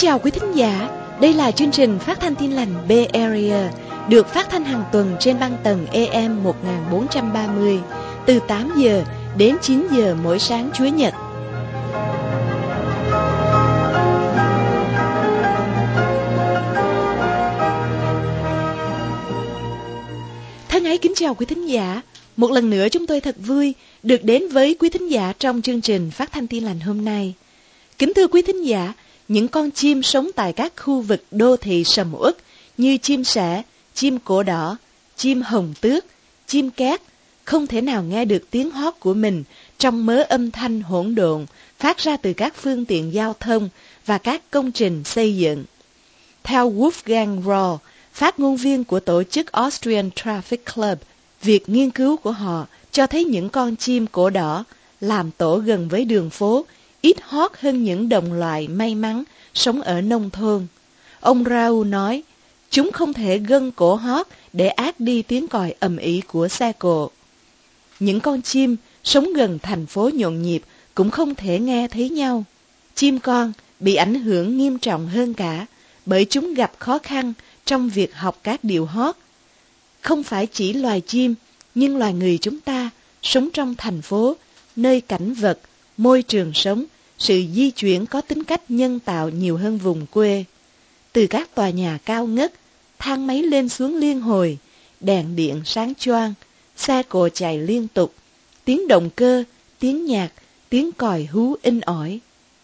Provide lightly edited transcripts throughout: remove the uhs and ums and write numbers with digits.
chào quý thính giả, đây là chương trình phát thanh Tin lành Bay Area, được phát thanh hàng tuần trên băng tần AM 1430, từ 8 giờ đến 9 giờ mỗi sáng Chủ nhật. Thân ái kính chào quý thính giả, một lần nữa chúng tôi thật vui được đến với quý thính giả trong chương trình phát thanh Tin lành hôm nay. Kính thưa quý thính giả, những con chim sống tại các khu vực đô thị sầm uất như chim sẻ, chim cổ đỏ, chim hồng tước, chim cát không thể nào nghe được tiếng hót của mình trong mớ âm thanh hỗn độn phát ra từ các phương tiện giao thông và các công trình xây dựng. Theo Wolfgang Rohr, phát ngôn viên của tổ chức Austrian Traffic Club, việc nghiên cứu của họ cho thấy những con chim cổ đỏ làm tổ gần với đường phố ít hót hơn những đồng loại may mắn sống ở nông thôn. Ông Raoul nói, chúng không thể gân cổ hót để át đi tiếng còi ầm ĩ của xe cộ. Những con chim sống gần thành phố nhộn nhịp cũng không thể nghe thấy nhau. Chim con bị ảnh hưởng nghiêm trọng hơn cả, bởi chúng gặp khó khăn trong việc học các điệu hót. Không phải chỉ loài chim, nhưng loài người chúng ta sống trong thành phố, nơi cảnh vật, môi trường sống, sự di chuyển có tính cách nhân tạo nhiều hơn vùng quê. Từ các tòa nhà cao ngất, thang máy lên xuống liên hồi, đèn điện sáng choang, xe cộ chạy liên tục, tiếng động cơ, tiếng nhạc, tiếng còi hú inh ỏi.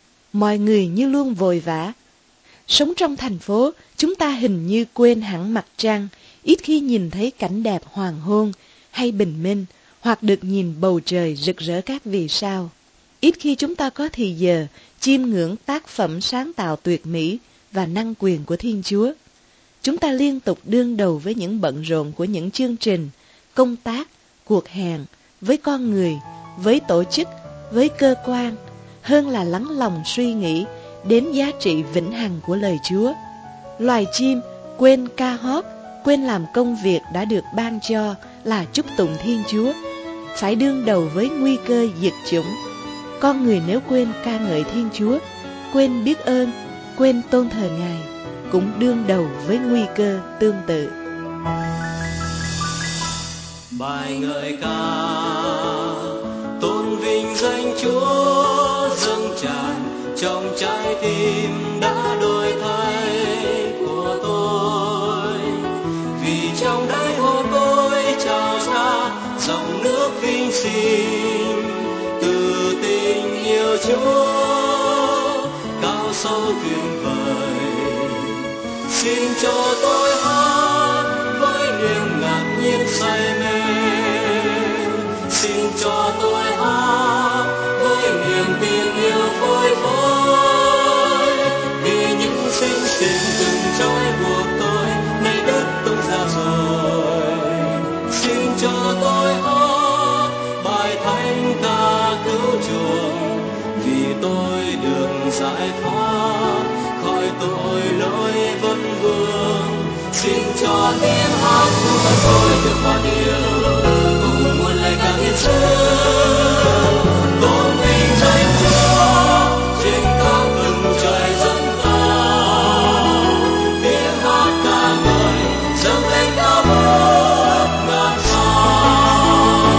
Mọi người như luôn vội vã. Sống trong thành phố, chúng ta hình như quên hẳn mặt trăng, ít khi nhìn thấy cảnh đẹp hoàng hôn hay bình minh, hoặc được nhìn bầu trời rực rỡ các vì sao. Ít khi chúng ta có thì giờ chiêm ngưỡng tác phẩm sáng tạo tuyệt mỹ và năng quyền của Thiên Chúa. Chúng ta liên tục đương đầu với những bận rộn của những chương trình, công tác, cuộc hẹn, với con người, với tổ chức, với cơ quan, hơn là lắng lòng suy nghĩ đến giá trị vĩnh hằng của lời Chúa. Loài chim quên ca hót, quên làm công việc đã được ban cho là chúc tụng Thiên Chúa, phải đương đầu với nguy cơ diệt chủng. Con người nếu quên ca ngợi Thiên Chúa, quên biết ơn, quên tôn thờ Ngài, cũng đương đầu với nguy cơ tương tự. Bài ngợi ca tôn vinh danh Chúa dâng tràn trong trái tim đã đổi thay của tôi, vì trong đáy hồn tôi trào ra dòng nước vinh sinh từ tình yêu Chúa cao sâu tuyệt vời. Xin cho tôi hát với niềm ngạc nhiên say mê, xin cho tôi hát với niềm tin yêu phơi phới, vì những sinh tình từng trói buộc tôi nay đứt tung ra rồi. Xin cho tôi hát bài thánh ca cứu chuộc, vì tôi được giải thoát khỏi tội lỗi vấn vương. Xin cho tiếng hát của tôi được hòa điệu cùng muôn lời ca hiến dâng, tôn vinh danh Chúa trên các vùng trời rất cao. Tiếng hát ca ngợi dâng lên cao vút ngàn sao.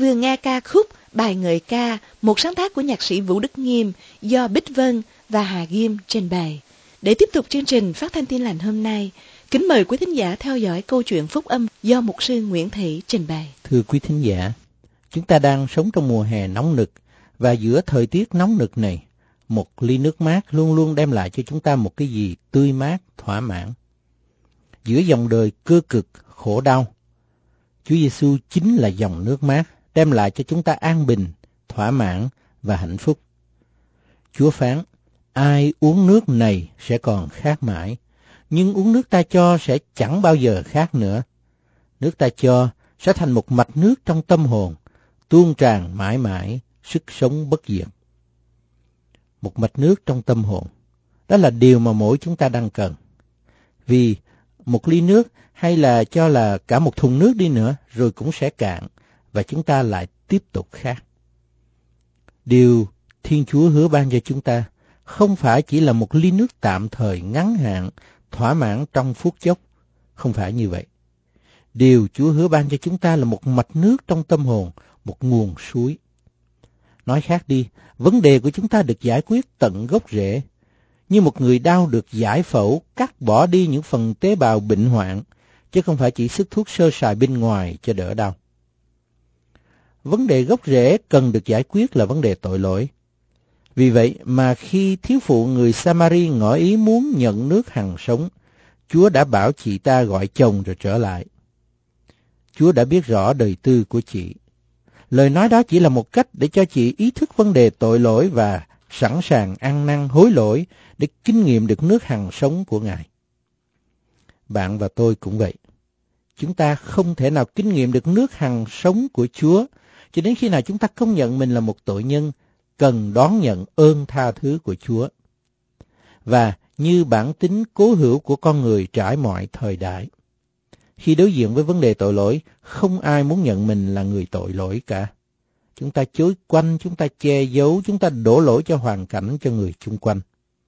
vừa nghe ca khúc Bài Ngợi Ca, một sáng tác của nhạc sĩ Vũ Đức Nghiêm do Bích Vân và Hà Ghim trình bày. Để tiếp tục chương trình Phát thanh Tin Lành hôm nay, kính mời quý thính giả theo dõi câu chuyện phúc âm do mục sư Nguyễn Thị trình bày. Thưa quý thính giả, chúng ta đang sống trong mùa hè nóng nực, và giữa thời tiết nóng nực này, một ly nước mát luôn luôn đem lại cho chúng ta một cái gì tươi mát, thỏa mãn. Giữa dòng đời cơ cực, khổ đau, Chúa Giêsu chính là dòng nước mát đem lại cho chúng ta an bình, thỏa mãn và hạnh phúc. Chúa phán, ai uống nước này sẽ còn khát mãi, nhưng uống nước ta cho sẽ chẳng bao giờ khát nữa. Nước ta cho sẽ thành một mạch nước trong tâm hồn, tuôn tràn mãi mãi, sức sống bất diệt. Một mạch nước trong tâm hồn, đó là điều mà mỗi chúng ta đang cần. Vì một ly nước hay là cho là cả một thùng nước đi nữa rồi cũng sẽ cạn, và chúng ta lại tiếp tục khát. Điều Thiên Chúa hứa ban cho chúng ta không phải chỉ là một ly nước tạm thời ngắn hạn, thỏa mãn trong phút chốc. Không phải như vậy. Điều Chúa hứa ban cho chúng ta là một mạch nước trong tâm hồn, một nguồn suối. Nói khác đi, vấn đề của chúng ta được giải quyết tận gốc rễ. Như một người đau được giải phẫu, cắt bỏ đi những phần tế bào bệnh hoạn, chứ không phải chỉ sức thuốc sơ sài bên ngoài cho đỡ đau. Vấn đề gốc rễ cần được giải quyết là vấn đề tội lỗi. Vì vậy mà khi thiếu phụ người Samari ngỏ ý muốn nhận nước hằng sống, Chúa đã bảo chị ta gọi chồng rồi trở lại. Chúa đã biết rõ đời tư của chị. Lời nói đó chỉ là một cách để cho chị ý thức vấn đề tội lỗi và sẵn sàng ăn năn hối lỗi để kinh nghiệm được nước hằng sống của Ngài. Bạn và tôi cũng vậy. Chúng ta không thể nào kinh nghiệm được nước hằng sống của Chúa cho đến khi nào chúng ta công nhận mình là một tội nhân cần đón nhận ơn tha thứ của Chúa. Và như bản tính cố hữu của con người trải mọi thời đại, khi đối diện với vấn đề tội lỗi, không ai muốn nhận mình là người tội lỗi cả. Chúng ta chối quanh, chúng ta che giấu, chúng ta đổ lỗi cho hoàn cảnh, cho người chung quanh.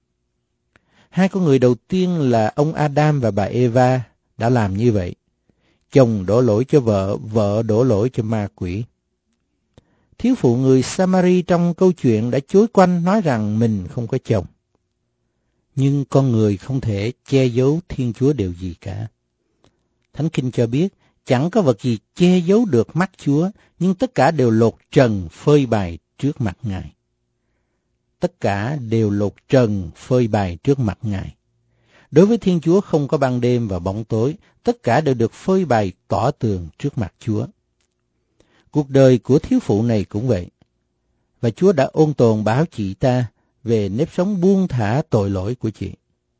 Hai con người đầu tiên là ông Adam và bà Eva đã làm như vậy. Chồng đổ lỗi cho vợ, vợ đổ lỗi cho ma quỷ. Thiếu phụ người Samari trong câu chuyện đã chối quanh nói rằng mình không có chồng. Nhưng con người không thể che giấu Thiên Chúa điều gì cả. Thánh Kinh cho biết, chẳng có vật gì che giấu được mắt Chúa, nhưng tất cả đều lột trần phơi bày trước mặt Ngài. Tất cả đều lột trần phơi bày trước mặt Ngài. Đối với Thiên Chúa không có ban đêm và bóng tối, tất cả đều được phơi bày tỏ tường trước mặt Chúa. Cuộc đời của thiếu phụ này cũng vậy. Và Chúa đã ôn tồn bảo chị ta về nếp sống buông thả tội lỗi của chị.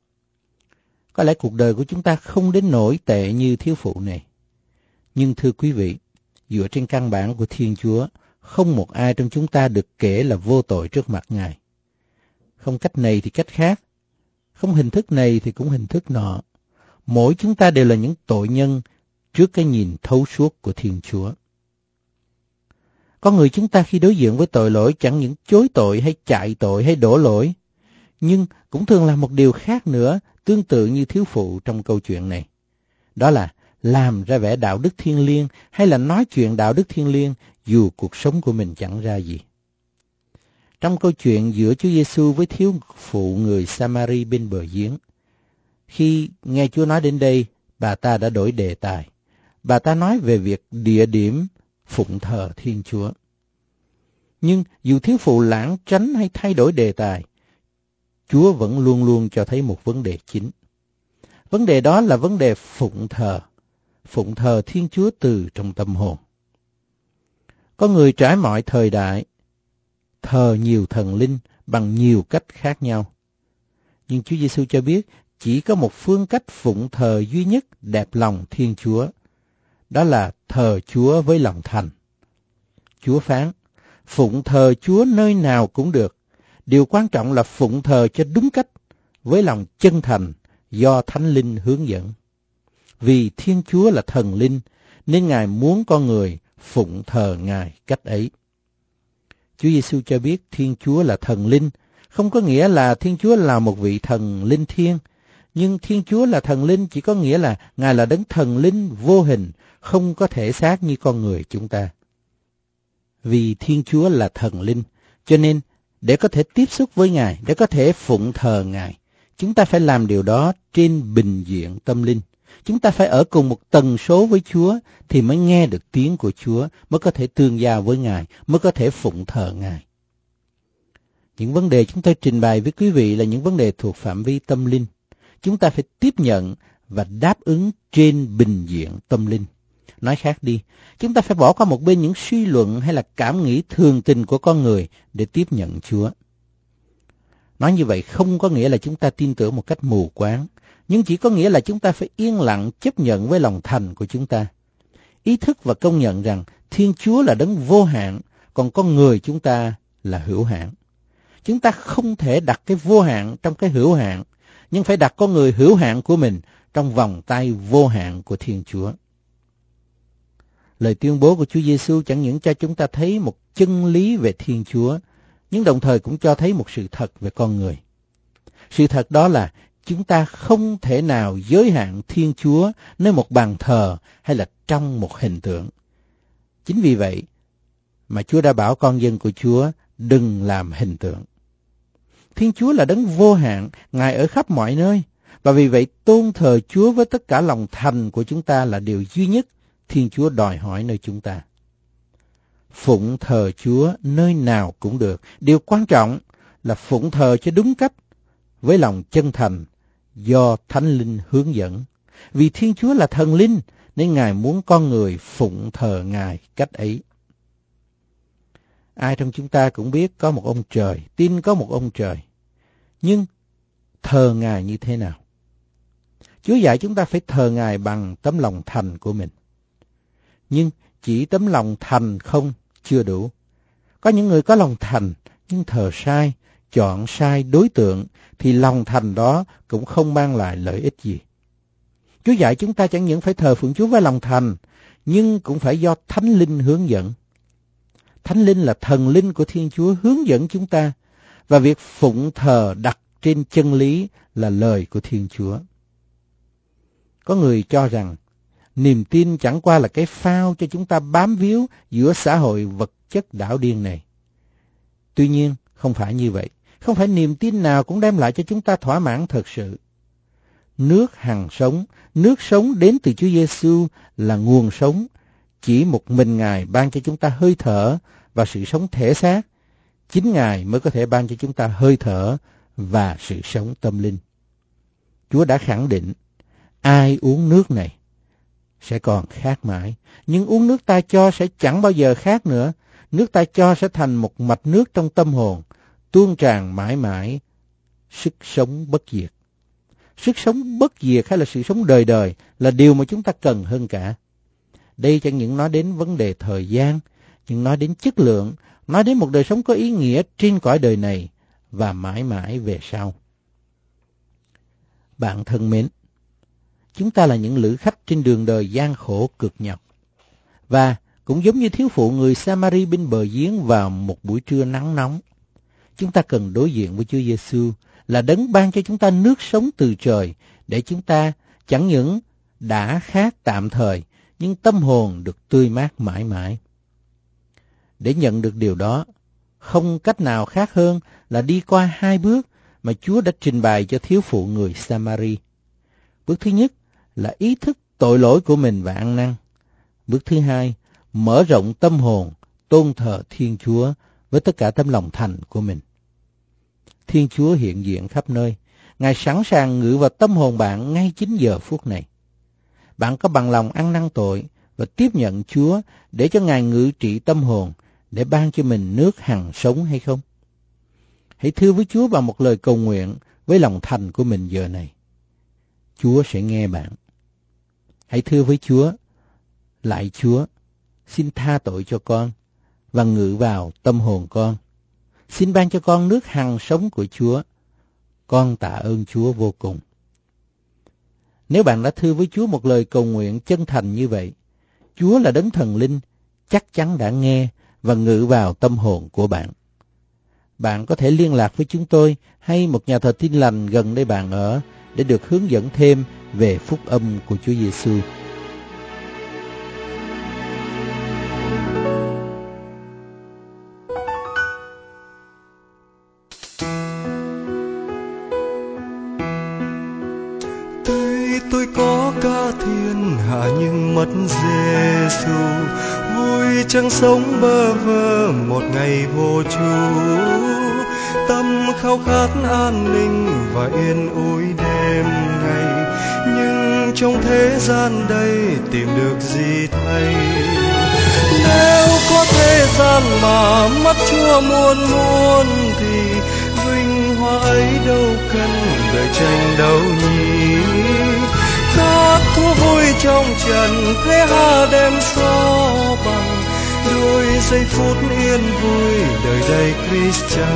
Có lẽ cuộc đời của chúng ta không đến nỗi tệ như thiếu phụ này. Nhưng thưa quý vị, dựa trên căn bản của Thiên Chúa, không một ai trong chúng ta được kể là vô tội trước mặt Ngài. Không cách này thì cách khác, không hình thức này thì cũng hình thức nọ. Mỗi chúng ta đều là những tội nhân trước cái nhìn thấu suốt của Thiên Chúa. Con người chúng ta khi đối diện với tội lỗi chẳng những chối tội hay chạy tội hay đổ lỗi, nhưng cũng thường làm một điều khác nữa, tương tự như thiếu phụ trong câu chuyện này. Đó là làm ra vẻ đạo đức thiêng liêng hay là nói chuyện đạo đức thiêng liêng dù cuộc sống của mình chẳng ra gì. Trong câu chuyện giữa Chúa Giêsu với thiếu phụ người Samari bên bờ giếng, khi nghe Chúa nói đến đây, bà ta đã đổi đề tài. Bà ta nói về việc địa điểm phụng thờ Thiên Chúa. Nhưng dù thiếu phụ lảng tránh hay thay đổi đề tài, Chúa vẫn luôn luôn cho thấy một vấn đề chính. Vấn đề đó là vấn đề phụng thờ Thiên Chúa từ trong tâm hồn. Có người trải mọi thời đại thờ nhiều thần linh bằng nhiều cách khác nhau. Nhưng Chúa Giêsu cho biết chỉ có một phương cách phụng thờ duy nhất đẹp lòng Thiên Chúa. Đó là thờ Chúa với lòng thành. Chúa phán, phụng thờ Chúa nơi nào cũng được. Điều quan trọng là phụng thờ cho đúng cách, với lòng chân thành, do Thánh Linh hướng dẫn. Vì Thiên Chúa là thần linh, nên Ngài muốn con người phụng thờ Ngài cách ấy. Chúa Giêsu cho biết Thiên Chúa là thần linh, không có nghĩa là Thiên Chúa là một vị thần linh thiêng, nhưng Thiên Chúa là thần linh chỉ có nghĩa là Ngài là đấng thần linh vô hình, không có thể xác như con người chúng ta. Vì Thiên Chúa là thần linh, cho nên để có thể tiếp xúc với Ngài, để có thể phụng thờ Ngài, chúng ta phải làm điều đó trên bình diện tâm linh. Chúng ta phải ở cùng một tần số với Chúa thì mới nghe được tiếng của Chúa, mới có thể tương giao với Ngài, mới có thể phụng thờ Ngài. Những vấn đề chúng tôi trình bày với quý vị là những vấn đề thuộc phạm vi tâm linh. Chúng ta phải tiếp nhận và đáp ứng trên bình diện tâm linh. Nói khác đi, chúng ta phải bỏ qua một bên những suy luận hay là cảm nghĩ thường tình của con người để tiếp nhận Chúa. Nói như vậy không có nghĩa là chúng ta tin tưởng một cách mù quáng, nhưng chỉ có nghĩa là chúng ta phải yên lặng chấp nhận với lòng thành của chúng ta. Ý thức và công nhận rằng Thiên Chúa là đấng vô hạn, còn con người chúng ta là hữu hạn. Chúng ta không thể đặt cái vô hạn trong cái hữu hạn, nhưng phải đặt con người hữu hạn của mình trong vòng tay vô hạn của Thiên Chúa. Lời tuyên bố của Chúa Giêsu chẳng những cho chúng ta thấy một chân lý về Thiên Chúa, nhưng đồng thời cũng cho thấy một sự thật về con người. Sự thật đó là chúng ta không thể nào giới hạn Thiên Chúa nơi một bàn thờ hay là trong một hình tượng. Chính vì vậy mà Chúa đã bảo con dân của Chúa đừng làm hình tượng. Thiên Chúa là đấng vô hạn, Ngài ở khắp mọi nơi, và vì vậy tôn thờ Chúa với tất cả lòng thành của chúng ta là điều duy nhất Thiên Chúa đòi hỏi nơi chúng ta. Phụng thờ Chúa nơi nào cũng được, điều quan trọng là phụng thờ cho đúng cách, với lòng chân thành, do Thánh Linh hướng dẫn. Vì Thiên Chúa là thần linh, nên Ngài muốn con người phụng thờ Ngài cách ấy. Ai trong chúng ta cũng biết có một ông trời, tin có một ông trời. Nhưng thờ Ngài như thế nào? Chúa dạy chúng ta phải thờ Ngài bằng tấm lòng thành của mình. Nhưng chỉ tấm lòng thành không chưa đủ. Có những người có lòng thành nhưng thờ sai, chọn sai đối tượng thì lòng thành đó cũng không mang lại lợi ích gì. Chúa dạy chúng ta chẳng những phải thờ phượng Chúa với lòng thành, nhưng cũng phải do Thánh Linh hướng dẫn. Thánh Linh là thần linh của Thiên Chúa hướng dẫn chúng ta, và việc phụng thờ đặt trên chân lý là lời của Thiên Chúa. Có người cho rằng niềm tin chẳng qua là cái phao cho chúng ta bám víu giữa xã hội vật chất đảo điên này. Tuy nhiên, không phải như vậy. Không phải niềm tin nào cũng đem lại cho chúng ta thỏa mãn thật sự. Nước hằng sống, nước sống đến từ Chúa Giêsu là nguồn sống. Chỉ một mình Ngài ban cho chúng ta hơi thở và sự sống thể xác. Chính Ngài mới có thể ban cho chúng ta hơi thở và sự sống tâm linh. Chúa đã khẳng định, ai uống nước này sẽ còn khát mãi, nhưng uống nước ta cho sẽ chẳng bao giờ khát nữa. Nước ta cho sẽ thành một mạch nước trong tâm hồn, tuôn tràn mãi mãi, sức sống bất diệt. Sức sống bất diệt hay là sự sống đời đời là điều mà chúng ta cần hơn cả. Đây chẳng những nói đến vấn đề thời gian, nhưng nói đến chất lượng, nói đến một đời sống có ý nghĩa trên cõi đời này và mãi mãi về sau. Bạn thân mến, chúng ta là những lữ khách trên đường đời gian khổ cực nhọc. Và cũng giống như thiếu phụ người Samari bên bờ giếng vào một buổi trưa nắng nóng, chúng ta cần đối diện với Chúa Giêsu là đấng ban cho chúng ta nước sống từ trời, để chúng ta chẳng những đã khát tạm thời, nhưng tâm hồn được tươi mát mãi mãi. Để nhận được điều đó, không cách nào khác hơn là đi qua 2 bước mà Chúa đã trình bày cho thiếu phụ người Samari. Bước thứ nhất là ý thức tội lỗi của mình và ăn năn. Bước thứ hai, mở rộng tâm hồn, tôn thờ Thiên Chúa với tất cả tấm lòng thành của mình. Thiên Chúa hiện diện khắp nơi. Ngài sẵn sàng ngự vào tâm hồn bạn ngay chính giờ phút này. Bạn có bằng lòng ăn năn tội và tiếp nhận Chúa để cho Ngài ngự trị tâm hồn, để ban cho mình nước hằng sống hay không? Hãy thưa với Chúa bằng một lời cầu nguyện với lòng thành của mình giờ này. Chúa sẽ nghe bạn. Hãy thưa với Chúa, lạy Chúa, xin tha tội cho con và ngự vào tâm hồn con. Xin ban cho con nước hằng sống của Chúa. Con tạ ơn Chúa vô cùng. Nếu bạn đã thưa với Chúa một lời cầu nguyện chân thành như vậy, Chúa là đấng thần linh, chắc chắn đã nghe và ngự vào tâm hồn của bạn. Bạn có thể liên lạc với chúng tôi hay một nhà thờ Tin Lành gần nơi bạn ở để được hướng dẫn thêm về phúc âm của Chúa Giêsu. tôi có ca thiên hạ nhưng mất Giêsu, vui chẳng sống bơ vơ một ngày vô chủ. Tâm khao khát an ninh và yên ủi đêm ngày, nhưng trong thế gian đây tìm được gì thầy? Nếu có thế gian mà mắt Chúa muôn muôn thì vinh hoa ấy đâu cần đời tranh đấu nhỉ. Các thú vui trong trần thế hà đem so bằng đôi giây phút yên vui đời đầy Christian.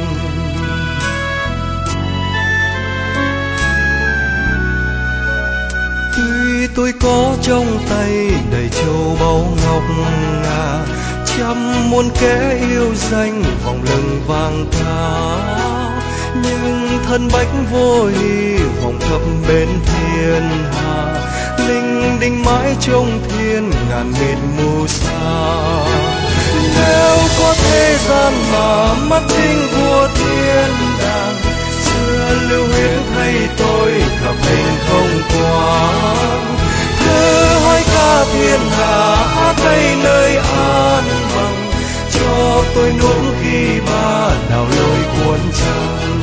Tuy tôi có trong tay đầy châu báu ngọc ngà, trăm muôn kẻ yêu danh vòng lưng vàng ca, nhưng thân bách vô hy vọng thấp bên thiên hà, linh đinh mãi trong thiên ngàn mịt mù xa. Nếu có thế gian mà mắt chính vua thiên đàng, xưa lưu huyết thay tôi khập hình không quang. Thứ hỏi ca thiên hạ hát đây nơi an bằng, cho tôi nuốt khi ba đào lối cuốn trăng.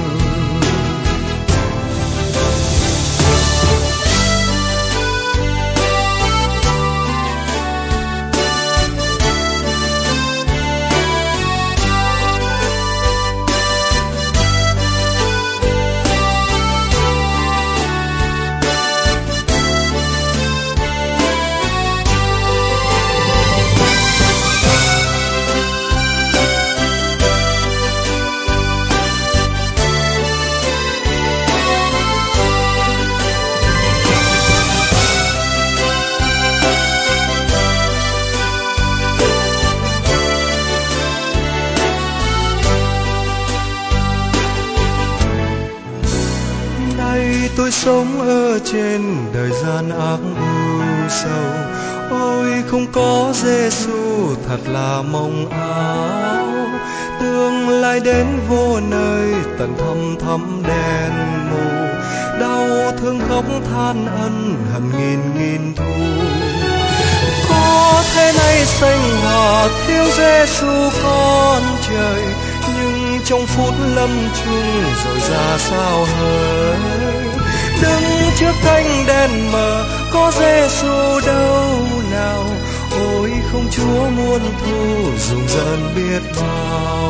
Tôi sống ở trên đời gian ác ưu sầu, ôi không có Giêsu thật là mong áo. Tương lai đến vô nơi tận thâm thẳm đen mù, đau thương khóc than ân hận nghìn nghìn thu. Có thế này xanh hòa thiếu Giêsu con trời, nhưng trong phút lâm chung rồi ra sao hỡi. Đứng trước cánh đèn mờ có Giêsu đâu nào, ôi không Chúa muôn thu rùng rợn biết bao.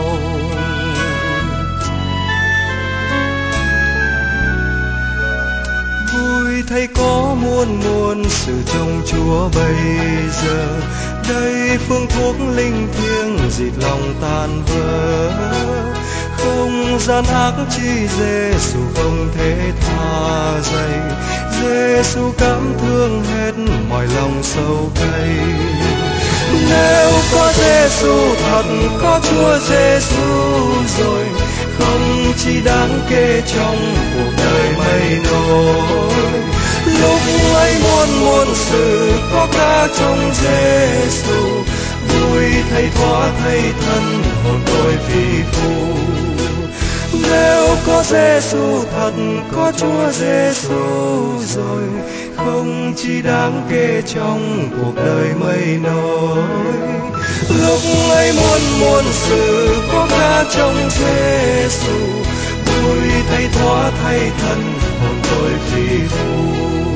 Vui thay có muôn muôn sự trong Chúa bây giờ, đây phương thuốc linh thiêng dịt lòng tan vỡ. Không gian ác chi Giêsu không thể tha dày, Giêsu cảm thương hết mọi lòng sâu cay. Nếu có Giêsu thật, có Chúa Giêsu rồi, không chi đáng kể trong cuộc đời mây nổi. Lúc ấy muôn muôn sự có ca trong Giêsu, vui thay thoa thay thân hồn tôi phi phù. Nếu có Giêsu thật, có Chúa Giêsu rồi, không chi đáng kể trong cuộc đời mây nổi. Lúc ấy muôn muôn sự có ca trong Giêsu, vui thay thoa thay thân hồn tôi phi phù.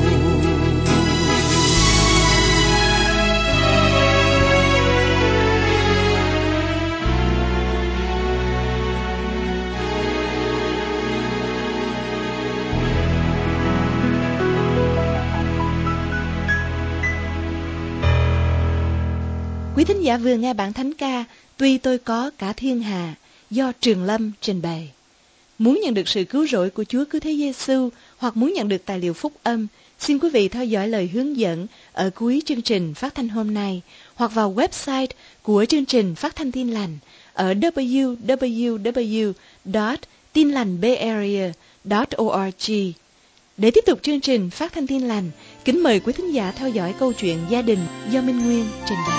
Quý thính giả vừa nghe bản thánh ca Tuy tôi có cả thiên hà do Trường Lâm trình bày. Muốn nhận được sự cứu rỗi của Chúa Cứu Thế Giêsu hoặc muốn nhận được tài liệu phúc âm, xin quý vị theo dõi lời hướng dẫn ở cuối chương trình phát thanh hôm nay hoặc vào website của chương trình phát thanh Tin Lành ở www.tinlành.org. Để tiếp tục chương trình phát thanh Tin Lành, kính mời quý thính giả theo dõi câu chuyện gia đình do Minh Nguyên trình bày.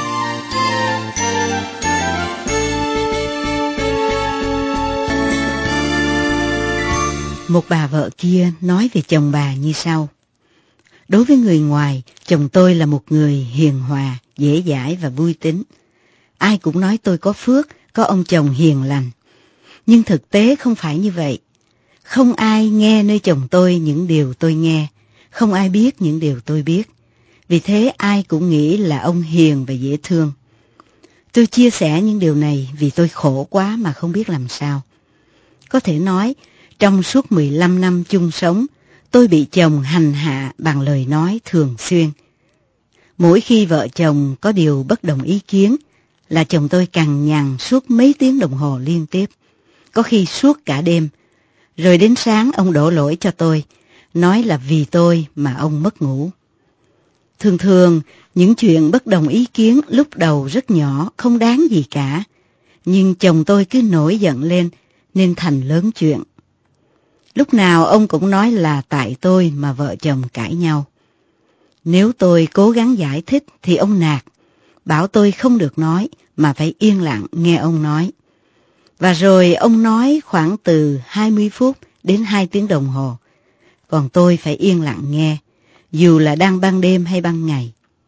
Một bà vợ kia nói về chồng bà như sau: Đối với người ngoài, chồng tôi là một người hiền hòa, dễ dãi và vui tính. Ai cũng nói tôi có phước, có ông chồng hiền lành. Nhưng thực tế không phải như vậy. Không ai nghe nơi chồng tôi những điều tôi nghe, không ai biết những điều tôi biết. Vì thế ai cũng nghĩ là ông hiền và dễ thương. Tôi chia sẻ những điều này vì tôi khổ quá mà không biết làm sao. Có thể nói, trong suốt 15 năm chung sống, tôi bị chồng hành hạ bằng lời nói thường xuyên. Mỗi khi vợ chồng có điều bất đồng ý kiến, là chồng tôi cằn nhằn suốt mấy tiếng đồng hồ liên tiếp, có khi suốt cả đêm. Rồi đến sáng ông đổ lỗi cho tôi, nói là vì tôi mà ông mất ngủ. Thường thường, những chuyện bất đồng ý kiến lúc đầu rất nhỏ, không đáng gì cả. Nhưng chồng tôi cứ nổi giận lên, nên thành lớn chuyện. Lúc nào ông cũng nói là tại tôi mà vợ chồng cãi nhau. Nếu tôi cố gắng giải thích thì ông nạt, bảo tôi không được nói mà phải yên lặng nghe ông nói. Và rồi ông nói khoảng từ 20 phút đến 2 tiếng đồng hồ. Còn tôi phải yên lặng nghe, dù là đang ban đêm hay ban ngày.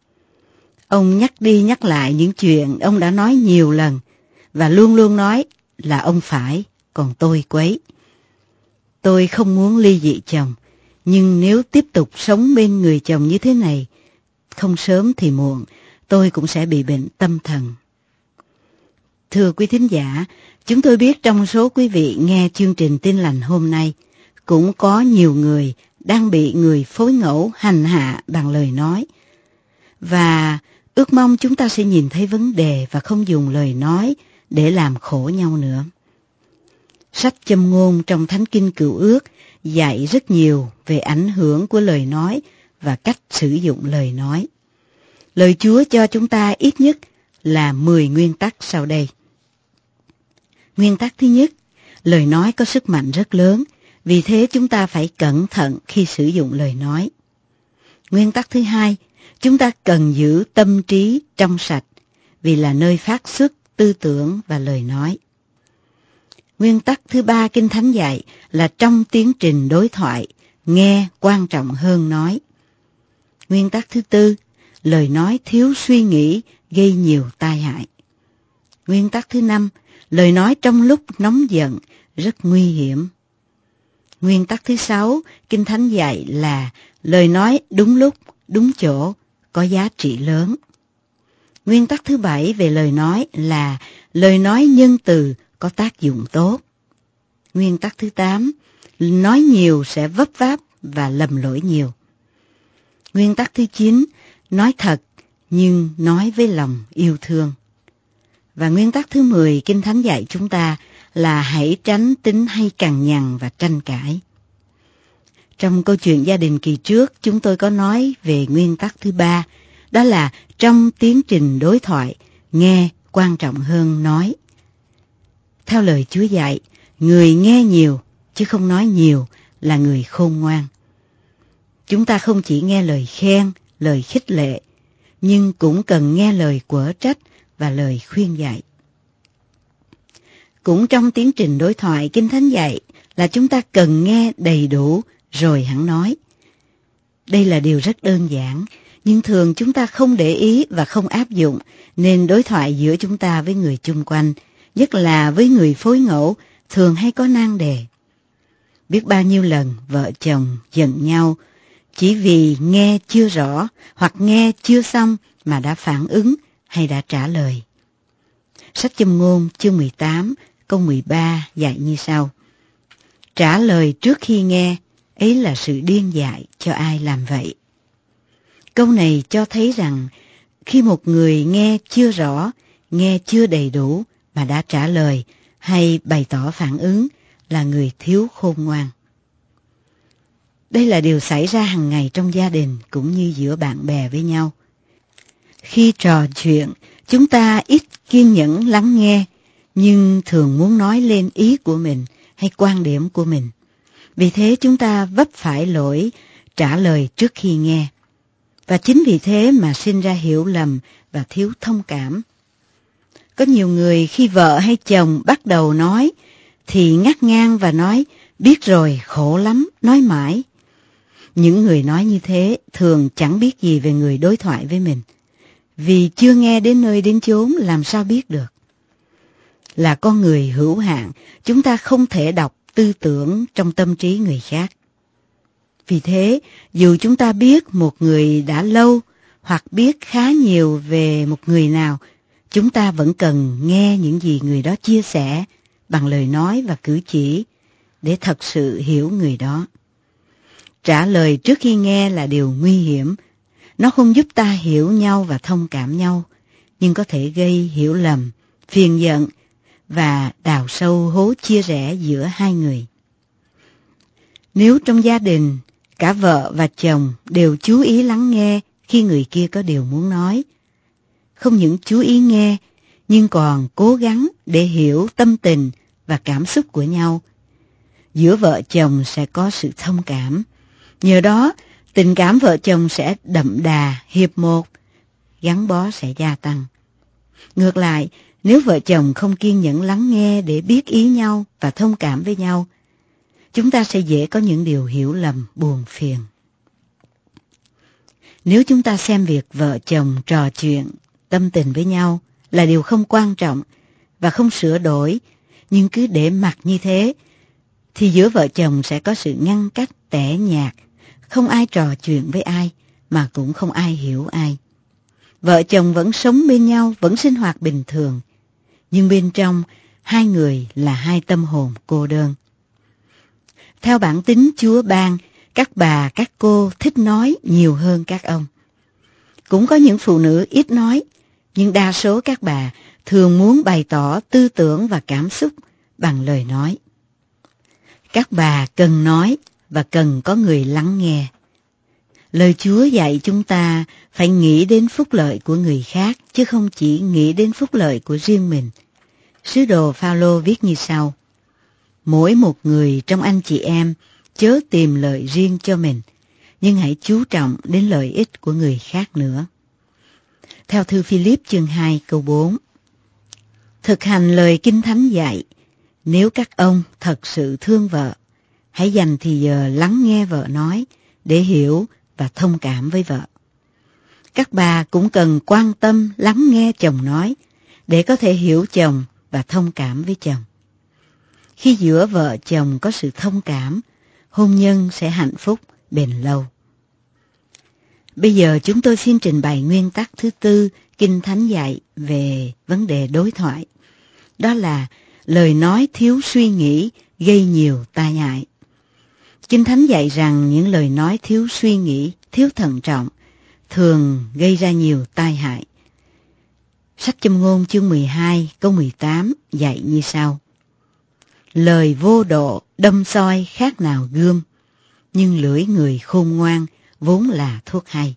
Ông nhắc đi nhắc lại những chuyện ông đã nói nhiều lần, và luôn luôn nói là ông phải, còn tôi quấy. Tôi không muốn ly dị chồng, nhưng nếu tiếp tục sống bên người chồng như thế này, không sớm thì muộn, tôi cũng sẽ bị bệnh tâm thần. Thưa quý thính giả, chúng tôi biết trong số quý vị nghe chương trình Tin Lành hôm nay, cũng có nhiều người đang bị người phối ngẫu hành hạ bằng lời nói. Và ước mong chúng ta sẽ nhìn thấy vấn đề và không dùng lời nói để làm khổ nhau nữa. Sách Châm ngôn trong Thánh Kinh Cựu Ước dạy rất nhiều về ảnh hưởng của lời nói và cách sử dụng lời nói. Lời Chúa cho chúng ta ít nhất là 10 nguyên tắc sau đây. Nguyên tắc thứ nhất, lời nói có sức mạnh rất lớn, vì thế chúng ta phải cẩn thận khi sử dụng lời nói. Nguyên tắc thứ hai, chúng ta cần giữ tâm trí trong sạch, vì là nơi phát xuất tư tưởng và lời nói. Nguyên tắc thứ ba Kinh Thánh dạy là trong tiến trình đối thoại, nghe quan trọng hơn nói. Nguyên tắc thứ tư, lời nói thiếu suy nghĩ gây nhiều tai hại. Nguyên tắc thứ năm, lời nói trong lúc nóng giận rất nguy hiểm. Nguyên tắc thứ sáu, Kinh Thánh dạy là lời nói đúng lúc, đúng chỗ, có giá trị lớn. Nguyên tắc thứ bảy về lời nói là lời nói nhân từ có tác dụng tốt. Nguyên tắc thứ 8, nói nhiều sẽ vấp váp và lầm lỗi nhiều. Nguyên tắc thứ 9, nói thật nhưng nói với lòng yêu thương. Và nguyên tắc thứ 10 Kinh Thánh dạy chúng ta là hãy tránh tính hay cằn nhằn và tranh cãi. Trong câu chuyện gia đình kỳ trước, chúng tôi có nói về nguyên tắc thứ 3, đó là trong tiến trình đối thoại, nghe quan trọng hơn nói. Theo lời Chúa dạy, người nghe nhiều chứ không nói nhiều là người khôn ngoan. Chúng ta không chỉ nghe lời khen, lời khích lệ, nhưng cũng cần nghe lời quở trách và lời khuyên dạy. Cũng trong tiến trình đối thoại, Kinh Thánh dạy là chúng ta cần nghe đầy đủ rồi hẵng nói. Đây là điều rất đơn giản, nhưng thường chúng ta không để ý và không áp dụng, nên đối thoại giữa chúng ta với người chung quanh, nhất là với người phối ngẫu, thường hay có nan đề. Biết bao nhiêu lần vợ chồng giận nhau chỉ vì nghe chưa rõ hoặc nghe chưa xong mà đã phản ứng hay đã trả lời. Sách Châm ngôn chương 18 câu 13 dạy như sau: trả lời trước khi nghe, ấy là sự điên dại cho ai làm vậy. Câu này cho thấy rằng khi một người nghe chưa rõ, nghe chưa đầy đủ mà đã trả lời hay bày tỏ phản ứng là người thiếu khôn ngoan. Đây là điều xảy ra hàng ngày trong gia đình cũng như giữa bạn bè với nhau. Khi trò chuyện, chúng ta ít kiên nhẫn lắng nghe, nhưng thường muốn nói lên ý của mình hay quan điểm của mình. Vì thế chúng ta vấp phải lỗi trả lời trước khi nghe. Và chính vì thế mà sinh ra hiểu lầm và thiếu thông cảm. Có nhiều người khi vợ hay chồng bắt đầu nói thì ngắt ngang và nói biết rồi, khổ lắm, nói mãi. Những người nói như thế thường chẳng biết gì về người đối thoại với mình, vì chưa nghe đến nơi đến chốn làm sao biết được. Là con người hữu hạn, chúng ta không thể đọc tư tưởng trong tâm trí người khác. Vì thế, dù chúng ta biết một người đã lâu hoặc biết khá nhiều về một người nào, chúng ta vẫn cần nghe những gì người đó chia sẻ bằng lời nói và cử chỉ để thật sự hiểu người đó. Trả lời trước khi nghe là điều nguy hiểm. Nó không giúp ta hiểu nhau và thông cảm nhau, nhưng có thể gây hiểu lầm, phiền giận và đào sâu hố chia rẽ giữa hai người. Nếu trong gia đình, cả vợ và chồng đều chú ý lắng nghe khi người kia có điều muốn nói, không những chú ý nghe, nhưng còn cố gắng để hiểu tâm tình và cảm xúc của nhau, giữa vợ chồng sẽ có sự thông cảm. Nhờ đó, tình cảm vợ chồng sẽ đậm đà, hiệp một, gắn bó sẽ gia tăng. Ngược lại, nếu vợ chồng không kiên nhẫn lắng nghe để biết ý nhau và thông cảm với nhau, chúng ta sẽ dễ có những điều hiểu lầm, buồn phiền. Nếu chúng ta xem việc vợ chồng trò chuyện, tâm tình với nhau là điều không quan trọng và không sửa đổi, nhưng cứ để mặc như thế, thì giữa vợ chồng sẽ có sự ngăn cách tẻ nhạt, không ai trò chuyện với ai, mà cũng không ai hiểu ai. Vợ chồng vẫn sống bên nhau, vẫn sinh hoạt bình thường, nhưng bên trong, hai người là hai tâm hồn cô đơn. Theo bản tính Chúa ban, các bà, các cô thích nói nhiều hơn các ông. Cũng có những phụ nữ ít nói, nhưng đa số các bà thường muốn bày tỏ tư tưởng và cảm xúc bằng lời nói. Các bà cần nói và cần có người lắng nghe. Lời Chúa dạy chúng ta phải nghĩ đến phúc lợi của người khác, chứ không chỉ nghĩ đến phúc lợi của riêng mình. Sứ đồ Phao-lô viết như sau: mỗi một người trong anh chị em chớ tìm lợi riêng cho mình, nhưng hãy chú trọng đến lợi ích của người khác nữa. Theo thư Phi-líp chương 2 câu 4. Thực hành lời Kinh Thánh dạy, nếu các ông thật sự thương vợ, hãy dành thì giờ lắng nghe vợ nói để hiểu và thông cảm với vợ. Các bà cũng cần quan tâm lắng nghe chồng nói để có thể hiểu chồng và thông cảm với chồng. Khi giữa vợ chồng có sự thông cảm, hôn nhân sẽ hạnh phúc, bền lâu. Bây giờ chúng tôi xin trình bày nguyên tắc thứ tư Kinh Thánh dạy về vấn đề đối thoại. Đó là lời nói thiếu suy nghĩ gây nhiều tai hại. Kinh Thánh dạy rằng những lời nói thiếu suy nghĩ, thiếu thận trọng thường gây ra nhiều tai hại. Sách Châm ngôn chương 12 câu 18 dạy như sau: lời vô độ đâm soi khác nào gươm, nhưng lưỡi người khôn ngoan vốn là thuốc hay.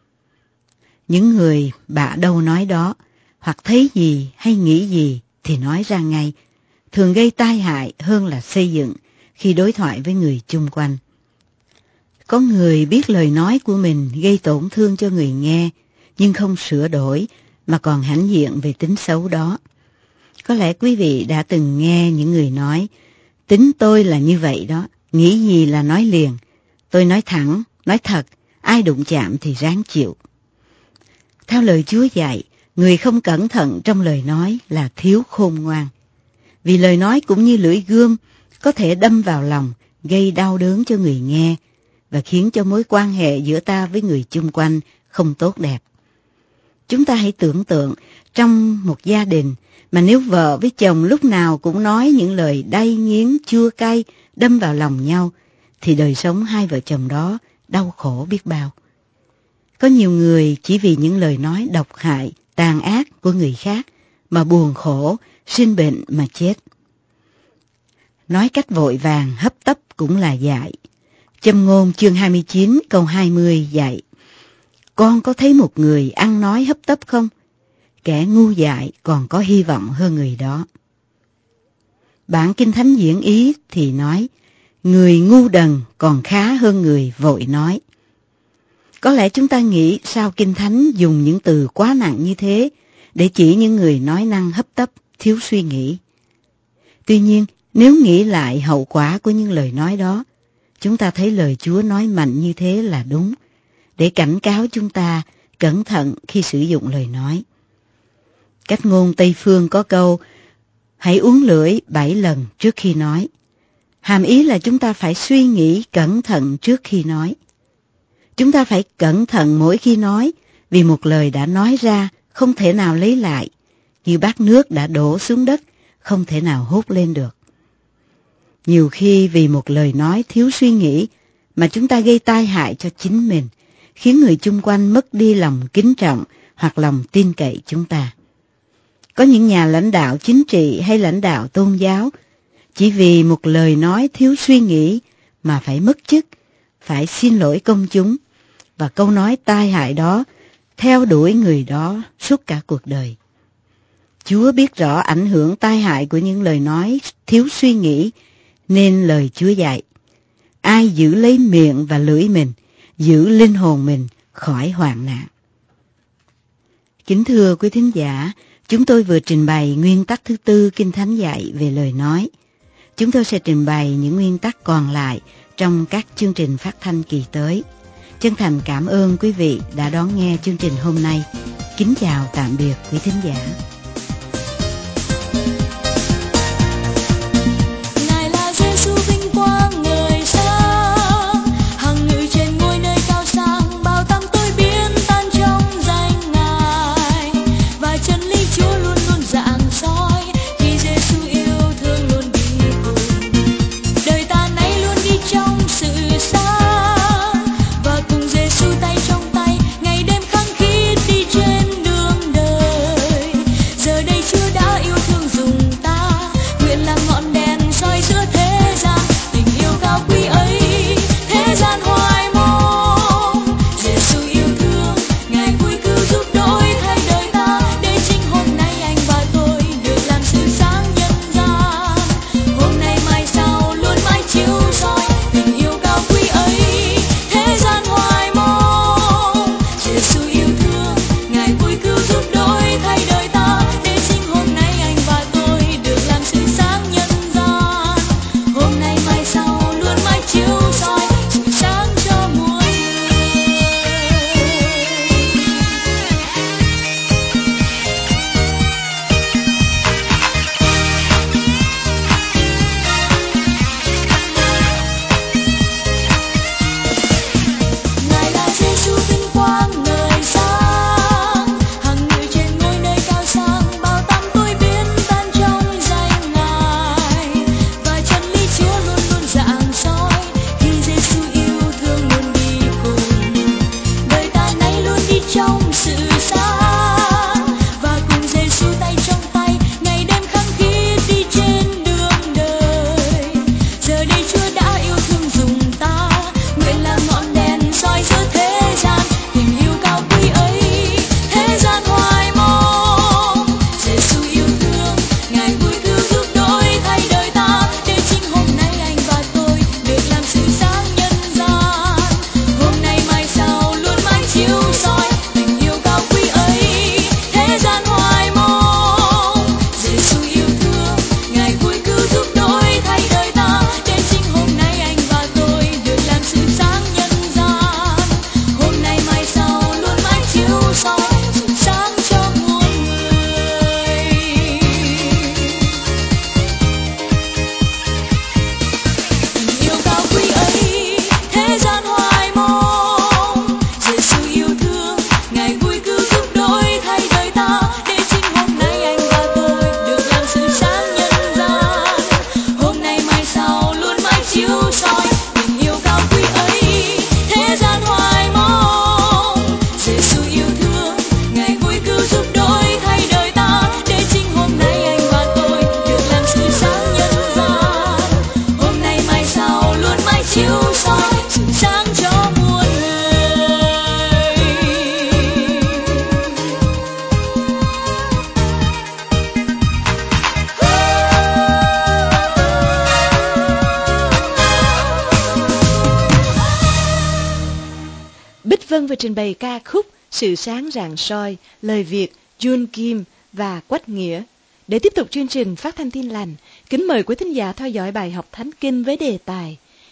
Những người bạ đâu nói đó, hoặc thấy gì hay nghĩ gì thì nói ra ngay, thường gây tai hại hơn là xây dựng khi đối thoại với người chung quanh. Có người biết lời nói của mình gây tổn thương cho người nghe, nhưng không sửa đổi mà còn hãnh diện về tính xấu đó. Có lẽ quý vị đã từng nghe những người nói: tính tôi là như vậy đó, nghĩ gì là nói liền, tôi nói thẳng, nói thật, ai đụng chạm thì ráng chịu. Theo lời Chúa dạy, người không cẩn thận trong lời nói là thiếu khôn ngoan. Vì lời nói cũng như lưỡi gươm, có thể đâm vào lòng, gây đau đớn cho người nghe và khiến cho mối quan hệ giữa ta với người chung quanh không tốt đẹp. Chúng ta hãy tưởng tượng trong một gia đình mà nếu vợ với chồng lúc nào cũng nói những lời đay nghiến, chua cay, đâm vào lòng nhau, thì đời sống hai vợ chồng đó đau khổ biết bao. Có nhiều người chỉ vì những lời nói độc hại, tàn ác của người khác mà buồn khổ, sinh bệnh mà chết. Nói cách vội vàng, hấp tấp cũng là dại. Châm ngôn chương 29 câu 20 dạy: con có thấy một người ăn nói hấp tấp không? Kẻ ngu dại còn có hy vọng hơn người đó. Bản Kinh Thánh diễn ý thì nói: người ngu đần còn khá hơn người vội nói. Có lẽ chúng ta nghĩ sao Kinh Thánh dùng những từ quá nặng như thế để chỉ những người nói năng hấp tấp, thiếu suy nghĩ. Tuy nhiên, nếu nghĩ lại hậu quả của những lời nói đó, chúng ta thấy lời Chúa nói mạnh như thế là đúng, để cảnh cáo chúng ta cẩn thận khi sử dụng lời nói. Cách ngôn Tây Phương có câu, hãy uốn lưỡi 7 lần trước khi nói. Hàm ý là chúng ta phải suy nghĩ cẩn thận trước khi nói. Chúng ta phải cẩn thận mỗi khi nói, vì một lời đã nói ra không thể nào lấy lại, như bát nước đã đổ xuống đất, không thể nào hút lên được. Nhiều khi vì một lời nói thiếu suy nghĩ mà chúng ta gây tai hại cho chính mình, khiến người chung quanh mất đi lòng kính trọng hoặc lòng tin cậy chúng ta. Có những nhà lãnh đạo chính trị hay lãnh đạo tôn giáo chỉ vì một lời nói thiếu suy nghĩ mà phải mất chức, phải xin lỗi công chúng, và câu nói tai hại đó theo đuổi người đó suốt cả cuộc đời. Chúa biết rõ ảnh hưởng tai hại của những lời nói thiếu suy nghĩ, nên lời Chúa dạy, ai giữ lấy miệng và lưỡi mình, giữ linh hồn mình khỏi hoạn nạn. Kính thưa quý thính giả, chúng tôi vừa trình bày nguyên tắc thứ 4 Kinh Thánh dạy về lời nói. Chúng tôi sẽ trình bày những nguyên tắc còn lại trong các chương trình phát thanh kỳ tới. Chân thành cảm ơn quý vị đã đón nghe chương trình hôm nay. Kính chào tạm biệt quý thính giả. Vân vừa trình bày ca khúc Sự Sáng Rạng Soi, lời Việt Jun Kim và Quách Nghĩa. Để tiếp tục chương trình phát thanh Tin Lành, kính mời quý thính giả theo dõi bài học Thánh Kinh với đề tài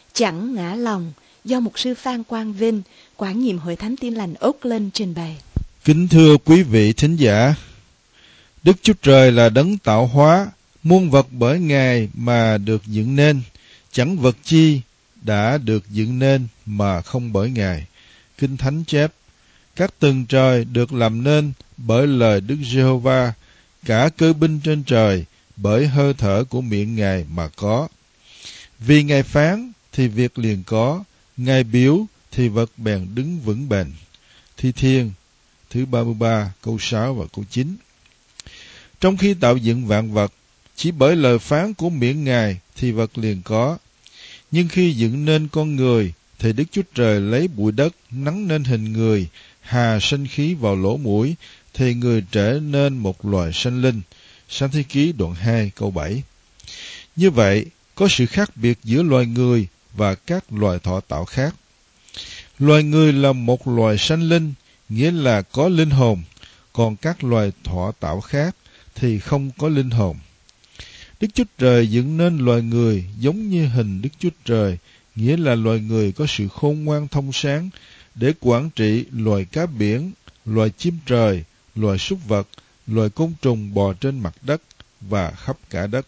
Chẳng ngã lòng do mục sư Phan Quang Vinh, quản nhiệm Hội Thánh Tin Lành Oakland trình bày. Kính thưa quý vị thính giả, Đức Chúa Trời là đấng tạo hóa, muôn vật bởi Ngài mà được dựng nên, chẳng vật chi đã được dựng nên mà không bởi Ngài. Kinh Thánh chép, các tầng trời được làm nên bởi lời Đức Giê-hô-va, cả cơ binh trên trời bởi hơi thở của miệng Ngài mà có. Vì Ngài phán thì việc liền có, Ngài biểu thì vật bèn đứng vững bền. Thi Thiên thứ 33 câu 6 và câu 9. Trong khi tạo dựng vạn vật, chỉ bởi lời phán của miệng Ngài thì vật liền có. Nhưng khi dựng nên con người, thì Đức Chúa Trời lấy bụi đất nắn nên hình người, hà sinh khí vào lỗ mũi, thì người trở nên một loài sanh linh. Sáng Thế Ký đoạn 2 câu 7. Như vậy, có sự khác biệt giữa loài người và các loài thọ tạo khác. Loài người là một loài sanh linh, nghĩa là có linh hồn, còn các loài thọ tạo khác thì không có linh hồn. Đức Chúa Trời dựng nên loài người giống như hình Đức Chúa Trời, nghĩa là loài người có sự khôn ngoan thông sáng để quản trị loài cá biển, loài chim trời, loài súc vật, loài côn trùng bò trên mặt đất và khắp cả đất.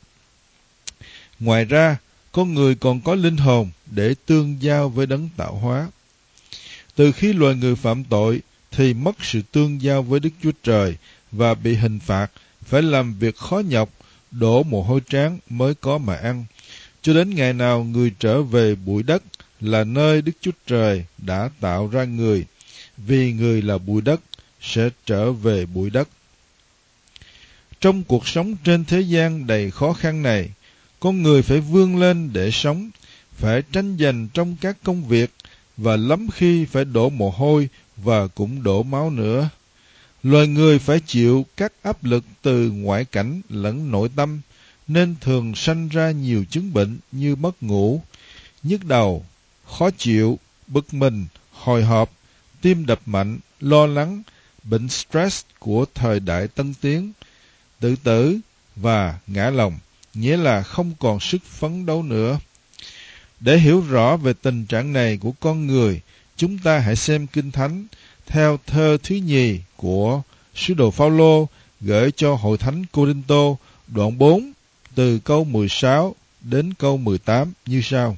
Ngoài ra, con người còn có linh hồn để tương giao với đấng tạo hóa. Từ khi loài người phạm tội thì mất sự tương giao với Đức Chúa Trời và bị hình phạt, phải làm việc khó nhọc, đổ mồ hôi trán mới có mà ăn, cho đến ngày nào người trở về bụi đất là nơi Đức Chúa Trời đã tạo ra người, vì người là bụi đất sẽ trở về bụi đất. Trong cuộc sống trên thế gian đầy khó khăn này, con người phải vươn lên để sống, phải tranh giành trong các công việc, và lắm khi phải đổ mồ hôi và cũng đổ máu nữa. Loài người phải chịu các áp lực từ ngoại cảnh lẫn nội tâm, nên thường sanh ra nhiều chứng bệnh như mất ngủ, nhức đầu, khó chịu, bực mình, hồi hộp, tim đập mạnh, lo lắng, bệnh stress của thời đại tân tiến, tự tử và ngã lòng, nghĩa là không còn sức phấn đấu nữa. Để hiểu rõ về tình trạng này của con người, chúng ta hãy xem Kinh Thánh theo thơ thứ nhì của sứ đồ Phao-lô gửi cho hội thánh Cô-rinh-tô, đoạn 4 từ câu 16 đến câu 18 như sau.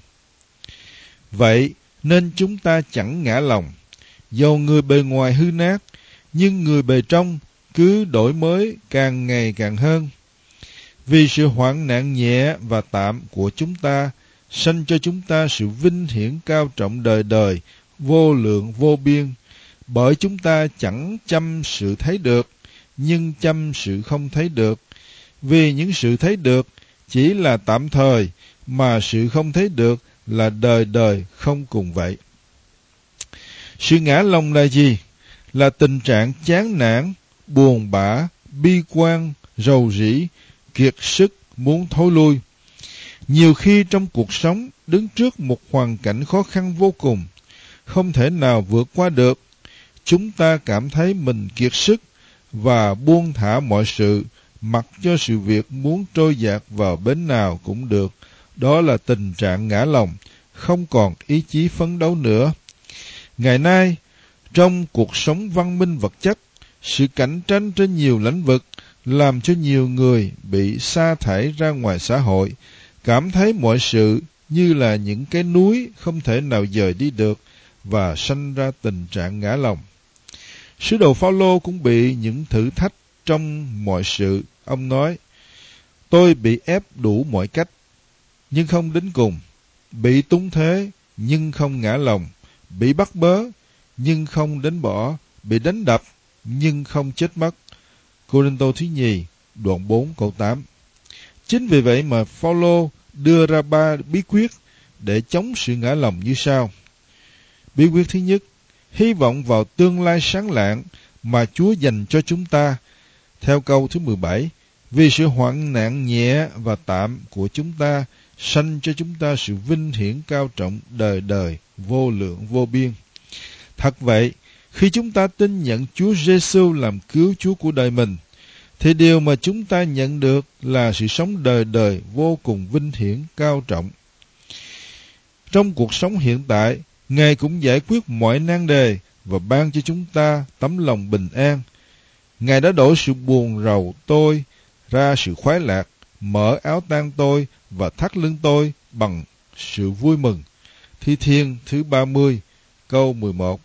Vậy nên chúng ta chẳng ngã lòng, dầu người bề ngoài hư nát, nhưng người bề trong cứ đổi mới càng ngày càng hơn. Vì sự hoạn nạn nhẹ và tạm của chúng ta sanh cho chúng ta sự vinh hiển cao trọng đời đời, vô lượng vô biên, bởi chúng ta chẳng chăm sự thấy được, nhưng chăm sự không thấy được. Vì những sự thấy được chỉ là tạm thời, mà sự không thấy được là đời đời không cùng vậy. Sự ngã lòng là gì? Là tình trạng chán nản, buồn bã, bi quan, rầu rĩ, kiệt sức, muốn thối lui. Nhiều khi trong cuộc sống, đứng trước một hoàn cảnh khó khăn vô cùng, không thể nào vượt qua được, chúng ta cảm thấy mình kiệt sức và buông thả mọi sự, mặc cho sự việc muốn trôi dạt vào bến nào cũng được. Đó là tình trạng ngã lòng, không còn ý chí phấn đấu nữa. Ngày nay, trong cuộc sống văn minh vật chất, sự cạnh tranh trên nhiều lĩnh vực làm cho nhiều người bị sa thải ra ngoài xã hội, cảm thấy mọi sự như là những cái núi không thể nào dời đi được và sanh ra tình trạng ngã lòng. Sứ đồ Phao-lô cũng bị những thử thách trong mọi sự. Ông nói, tôi bị ép đủ mọi cách, nhưng không đến cùng, bị túng thế, nhưng không ngã lòng, bị bắt bớ, nhưng không đến bỏ, bị đánh đập, nhưng không chết mất. Cô-rinh-tô thứ nhì, đoạn 4 câu 8. Chính vì vậy mà Phao-lô đưa ra 3 bí quyết để chống sự ngã lòng như sau. Bí quyết thứ nhất, hy vọng vào tương lai sáng lạng mà Chúa dành cho chúng ta. Theo câu thứ 17, vì sự hoạn nạn nhẹ và tạm của chúng ta sanh cho chúng ta sự vinh hiển cao trọng đời đời, vô lượng vô biên. Thật vậy, khi chúng ta tin nhận Chúa Giêsu làm cứu Chúa của đời mình, thì điều mà chúng ta nhận được là sự sống đời đời vô cùng vinh hiển cao trọng. Trong cuộc sống hiện tại, Ngài cũng giải quyết mọi nan đề và ban cho chúng ta tấm lòng bình an. Ngài đã đổi sự buồn rầu tôi ra sự khoái lạc, mở áo tang tôi và thắt lưng tôi bằng sự vui mừng. Thi Thiên thứ 30, câu 11.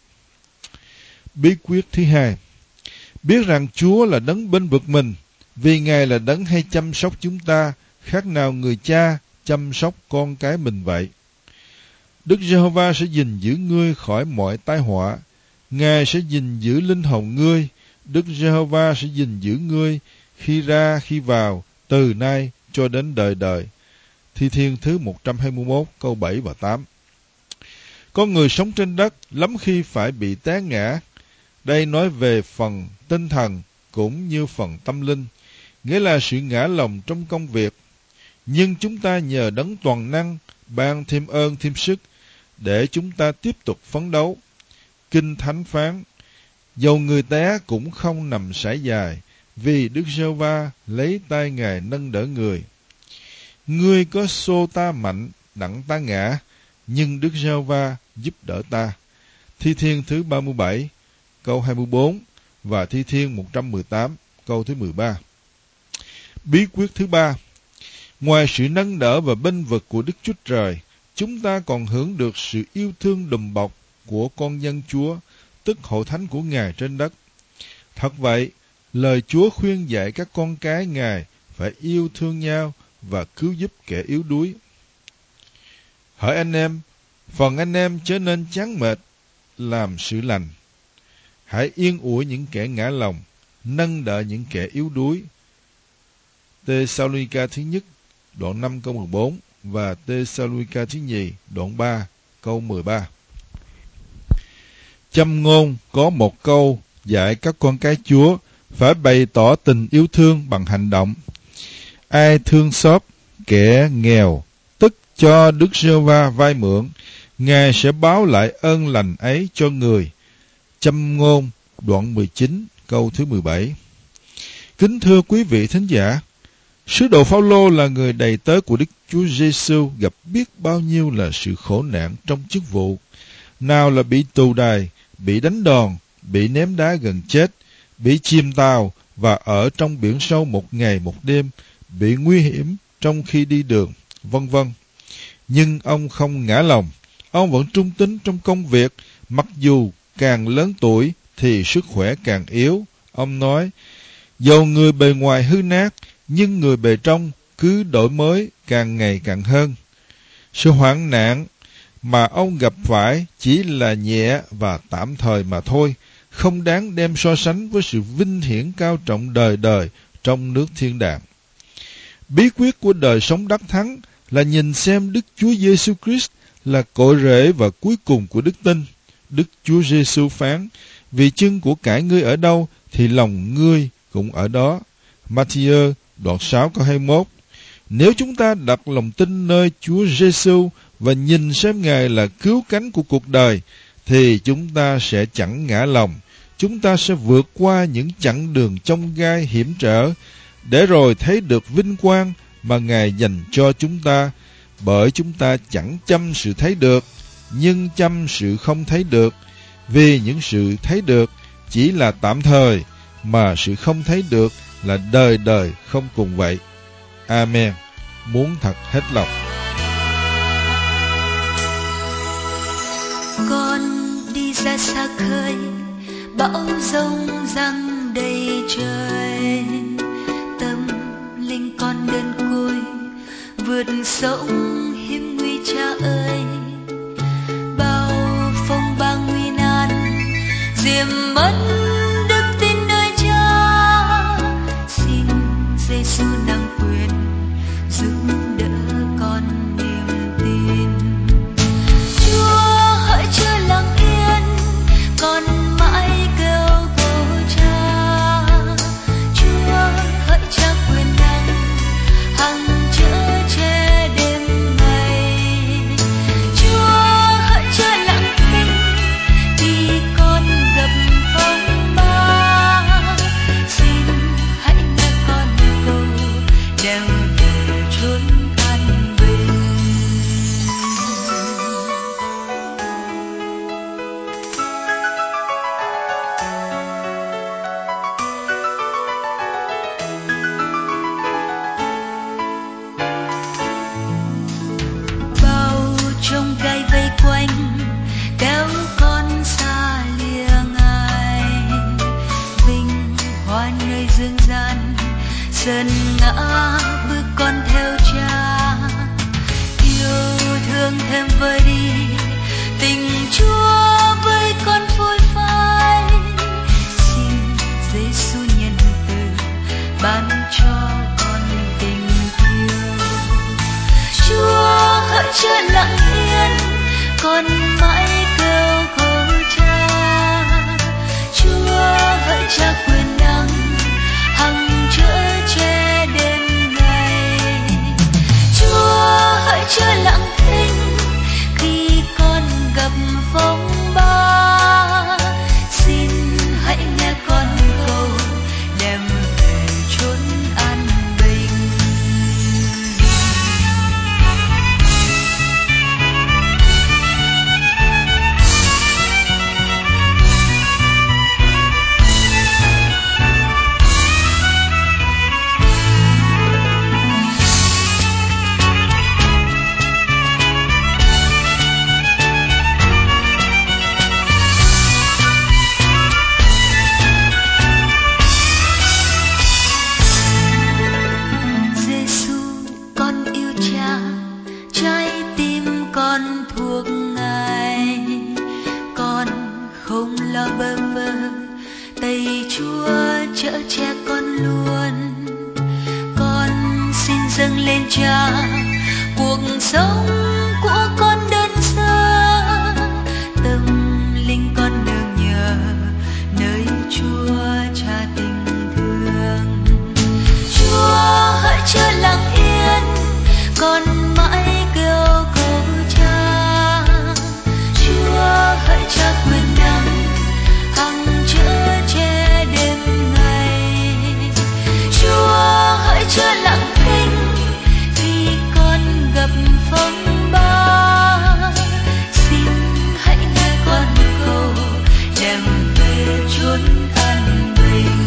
Bí quyết thứ hai: biết rằng Chúa là đấng bênh vực mình, vì Ngài là đấng hay chăm sóc chúng ta, khác nào người cha chăm sóc con cái mình vậy. Đức Giê-hô-va sẽ gìn giữ ngươi khỏi mọi tai họa. Ngài sẽ gìn giữ linh hồn ngươi. Đức Giê-hô-va sẽ gìn giữ ngươi khi ra khi vào, từ nay cho đến đời đời. Thi Thiên thứ 121, câu 7 và 8. Con người sống trên đất lắm khi phải bị té ngã. Đây nói về phần tinh thần cũng như phần tâm linh, nghĩa là sự ngã lòng trong công việc. Nhưng chúng ta nhờ đấng toàn năng ban thêm ơn thêm sức để chúng ta tiếp tục phấn đấu. Kinh Thánh phán: dầu người té cũng không nằm sải dài, vì Đức Giê-hô-va lấy tay Ngài nâng đỡ người. Ngươi có xô ta mạnh, đặng ta ngã, nhưng Đức Giê-hô-va giúp đỡ ta. Thi Thiên thứ 37, câu 24 và Thi Thiên 118, câu thứ 13. Bí quyết thứ ba: ngoài sự nâng đỡ và bênh vực của Đức Chúa Trời, chúng ta còn hưởng được sự yêu thương đùm bọc của con dân Chúa, tức hội thánh của Ngài trên đất. Thật vậy, lời Chúa khuyên dạy các con cái Ngài phải yêu thương nhau và cứu giúp kẻ yếu đuối. Hỡi anh em, phần anh em chớ nên chán mệt làm sự lành. Hãy yên ủi những kẻ ngã lòng, nâng đỡ những kẻ yếu đuối. Tê-sa-lô-ni-ca thứ nhất, đoạn 5 câu 14 và Tê-sa-lô-ni-ca thứ nhì, đoạn 3 câu 13. Châm ngôn có một câu dạy các con cái Chúa phải bày tỏ tình yêu thương bằng hành động. Ai thương xót kẻ nghèo, tức cho Đức Giê-hô-va vay mượn, Ngài sẽ báo lại ơn lành ấy cho người. Châm ngôn đoạn 19 câu thứ 17. Kính thưa quý vị thính giả, sứ đồ Phao-lô là người đầy tớ của Đức Chúa Giê-xu gặp biết bao nhiêu là sự khổ nạn trong chức vụ. Nào là bị tù đày, bị đánh đòn, bị ném đá gần chết, bị chìm tàu và ở trong biển sâu một ngày một đêm, bị nguy hiểm trong khi đi đường, vân vân. Nhưng ông không ngã lòng, ông vẫn trung tín trong công việc, mặc dù càng lớn tuổi thì sức khỏe càng yếu. Ông nói, dầu người bề ngoài hư nát, nhưng người bề trong cứ đổi mới càng ngày càng hơn. Sự hoạn nạn mà ông gặp phải chỉ là nhẹ và tạm thời mà thôi, không đáng đem so sánh với sự vinh hiển cao trọng đời đời trong nước thiên đàng. Bí quyết của đời sống đắc thắng là nhìn xem Đức Chúa Giêsu Christ là cội rễ và cuối cùng của đức tin. Đức Chúa Giêsu phán, vì chân của cải ngươi ở đâu thì lòng ngươi cũng ở đó. Ma-thi-ơ đoạn 6 câu 21. Nếu chúng ta đặt lòng tin nơi Chúa Giêsu và nhìn xem Ngài là cứu cánh của cuộc đời, thì chúng ta sẽ chẳng ngã lòng. Chúng ta sẽ vượt qua những chặng đường chông gai hiểm trở, để rồi thấy được vinh quang mà Ngài dành cho chúng ta, bởi chúng ta chẳng chăm sự thấy được, nhưng chăm sự không thấy được, vì những sự thấy được chỉ là tạm thời, mà sự không thấy được là đời đời không cùng vậy. Amen. Muốn thật hết lòng. Con đi ra xa khơi, bão giông giăng đầy trời, tâm linh con đơn côi vượt sông hiểm nguy cha ơi. Bao phong ba nguy nan diệm mất đức tin nơi cha, xin Giêsu nặng quyền giúp đỡ con niềm tin. Chúa hỡi chưa lặng yên, con mãi kêu cầu cha. Chúa hỡi cha quyền năng, hằng chở che đêm ngày. Chúa hỡi chưa lặng thinh, khi con gặp phong dần ngã bước con theo cha, yêu thương thêm vơi đi tình Chúa với con phôi phai. Xin Giêsu nhân từ ban cho con tình yêu. Chúa hỡi chớ lặng yên, con mãi kêu cầu cha. Chúa hỡi cha quyền năng, hằng chở che đêm ngày. Chúa hỡi chớ lặng thinh khi con gặp phong ba. Xin hãy nghe con cầu đem về chốn an bình. Dâng lên cha cuộc sống của con đơn sơ, tâm linh con nương nhờ nơi Chúa cha tình thương. Chúa hỡi chớ lặng yên, con mãi kêu cầu cha. Chúa hỡi cha quyền năng, hằng chở che đêm ngày. Chúa hỡi chớ lặng thinh con gặp phong ba. Xin hãy nghe con cầu đem về chốn an bình.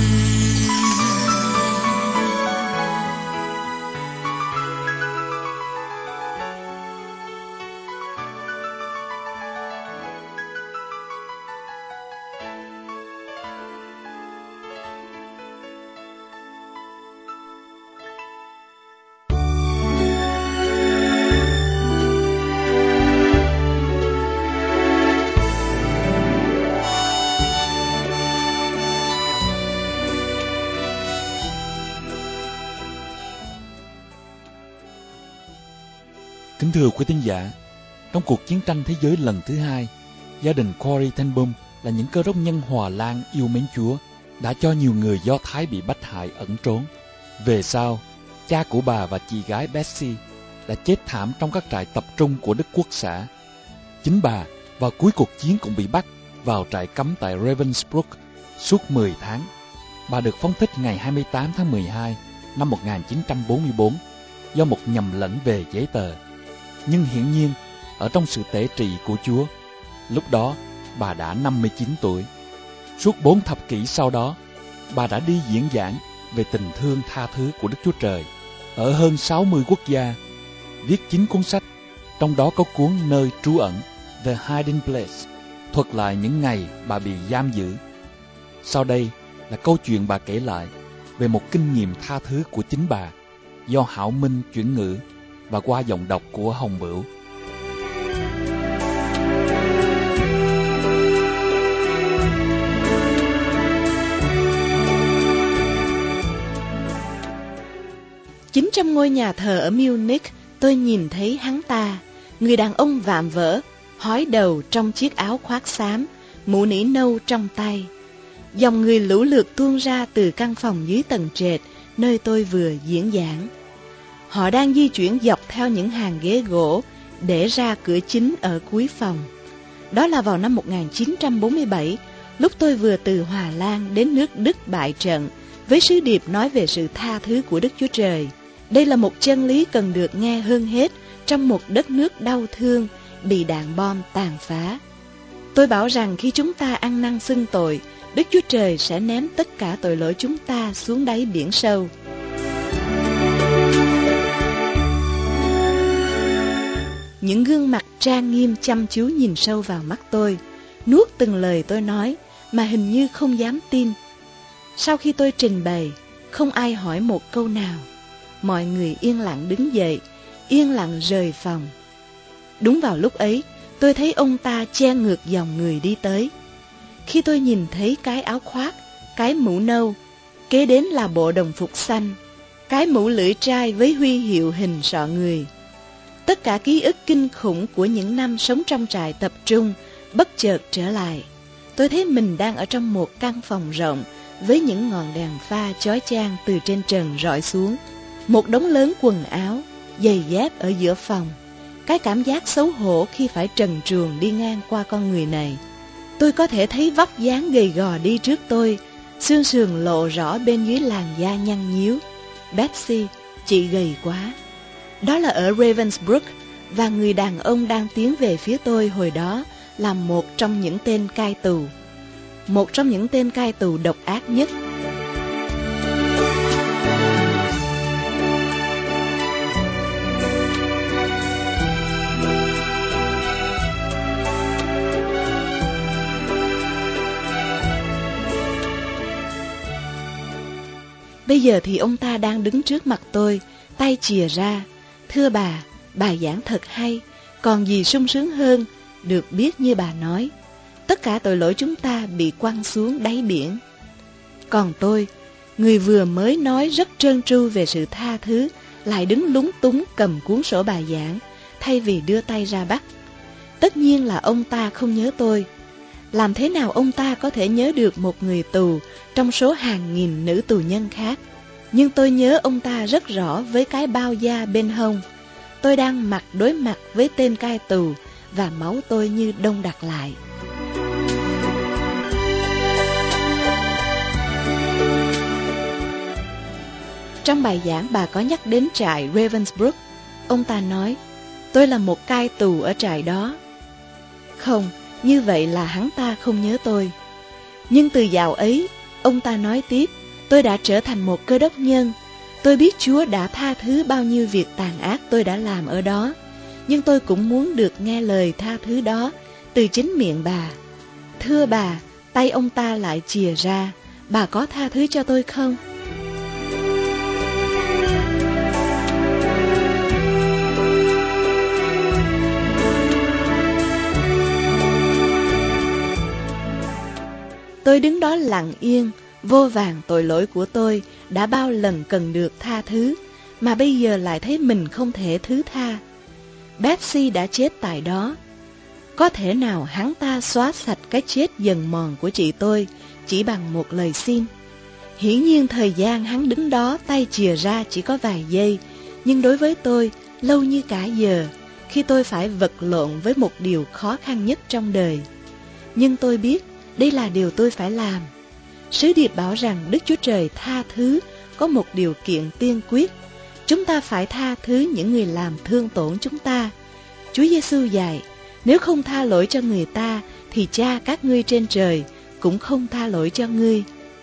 Kính thưa quý thính giả, trong cuộc chiến tranh thế giới lần thứ hai, gia đình Corrie ten Boom là những cơ đốc nhân Hòa Lan yêu mến Chúa đã cho nhiều người Do Thái bị bách hại ẩn trốn. Về sau, cha của bà và chị gái Betsy đã chết thảm trong các trại tập trung của Đức Quốc xã. Chính bà vào cuối cuộc chiến cũng bị bắt vào trại cấm tại Ravensbrück suốt 10 tháng. Bà được phóng thích ngày 28 tháng 12 năm 1944 do một nhầm lẫn về giấy tờ. Nhưng hiển nhiên, ở trong sự tể trị của Chúa, lúc đó bà đã 59 tuổi. Suốt 4 thập kỷ sau đó, bà đã đi diễn giảng về tình thương tha thứ của Đức Chúa Trời ở hơn 60 quốc gia, viết 9 cuốn sách, trong đó có cuốn Nơi trú ẩn, The Hiding Place, thuật lại những ngày bà bị giam giữ. Sau đây là câu chuyện bà kể lại về một kinh nghiệm tha thứ của chính bà, do Hảo Minh chuyển ngữ và qua giọng đọc của Hồng Bửu. Chính trong ngôi nhà thờ ở Munich, tôi nhìn thấy hắn ta, người đàn ông vạm vỡ, hói đầu trong chiếc áo khoác xám, mũ nỉ nâu trong tay. Dòng người lũ lượt tuôn ra từ căn phòng dưới tầng trệt, nơi tôi vừa diễn giảng. Họ đang di chuyển dọc theo những hàng ghế gỗ để ra cửa chính ở cuối phòng. Đó là vào năm 1947, lúc tôi vừa từ Hòa Lan đến nước Đức bại trận, với sứ điệp nói về sự tha thứ của Đức Chúa Trời. Đây là một chân lý cần được nghe hơn hết trong một đất nước đau thương, bị đạn bom tàn phá. Tôi bảo rằng khi chúng ta ăn năn xưng tội, Đức Chúa Trời sẽ ném tất cả tội lỗi chúng ta xuống đáy biển sâu. Những gương mặt trang nghiêm chăm chú nhìn sâu vào mắt tôi, nuốt từng lời tôi nói mà hình như không dám tin. Sau khi tôi trình bày, Không ai hỏi một câu nào. Mọi người yên lặng đứng dậy, yên lặng rời phòng. Đúng vào lúc ấy, tôi thấy ông ta che ngược dòng người đi tới. Khi tôi nhìn thấy cái áo khoác, cái mũ nâu, kế đến là bộ đồng phục xanh, cái mũ lưỡi trai với huy hiệu hình sọ người. Tất cả ký ức kinh khủng của những năm sống trong trại tập trung bất chợt trở lại. Tôi thấy mình đang ở trong một căn phòng rộng với những ngọn đèn pha chói chang từ trên trần rọi xuống. Một đống lớn quần áo, giày dép ở giữa phòng. Cái cảm giác xấu hổ khi phải trần truồng đi ngang qua con người này. Tôi có thể thấy vóc dáng gầy gò đi trước tôi, xương sườn lộ rõ bên dưới làn da nhăn nhíu. Betsy, chị gầy quá. Đó là ở Ravensbrück, và người đàn ông đang tiến về phía tôi hồi đó là một trong những tên cai tù. Một trong những tên cai tù độc ác nhất. Bây giờ thì ông ta đang đứng trước mặt tôi, tay chìa ra. Thưa bà, bài giảng thật hay, còn gì sung sướng hơn, được biết như bà nói. Tất cả tội lỗi chúng ta bị quăng xuống đáy biển. Còn tôi, người vừa mới nói rất trơn tru về sự tha thứ, lại đứng lúng túng cầm cuốn sổ bài giảng, thay vì đưa tay ra bắt. Tất nhiên là ông ta không nhớ tôi. Làm thế nào ông ta có thể nhớ được một người tù trong số hàng nghìn nữ tù nhân khác? Nhưng tôi nhớ ông ta rất rõ với cái bao da bên hông. Tôi đang mặt đối mặt với tên cai tù và máu tôi như đông đặc lại. Trong bài giảng bà có nhắc đến trại Ravensbrück. Ông ta nói, tôi là một cai tù ở trại đó. Không, như vậy là hắn ta không nhớ tôi. Nhưng từ dạo ấy, ông ta nói tiếp, tôi đã trở thành một cơ đốc nhân. Tôi biết Chúa đã tha thứ bao nhiêu việc tàn ác tôi đã làm ở đó. Nhưng tôi cũng muốn được nghe lời tha thứ đó từ chính miệng bà. Thưa bà, tay ông ta lại chìa ra. Bà có tha thứ cho tôi không? Tôi đứng đó lặng yên, vô vàn tội lỗi của tôi đã bao lần cần được tha thứ, mà bây giờ lại thấy mình không thể thứ tha. Betsy đã chết tại đó. Có thể nào hắn ta xóa sạch cái chết dần mòn của chị tôi chỉ bằng một lời xin? Hiển nhiên thời gian hắn đứng đó tay chìa ra chỉ có vài giây, nhưng đối với tôi lâu như cả giờ, khi tôi phải vật lộn với một điều khó khăn nhất trong đời. Nhưng tôi biết đây là điều tôi phải làm. Sứ điệp bảo rằng Đức Chúa Trời tha thứ có một điều kiện tiên quyết. Chúng ta phải tha thứ những người làm thương tổn chúng ta. Chúa Giêsu dạy, nếu không tha lỗi cho người ta, thì Cha các ngươi trên trời cũng không tha lỗi cho ngươi.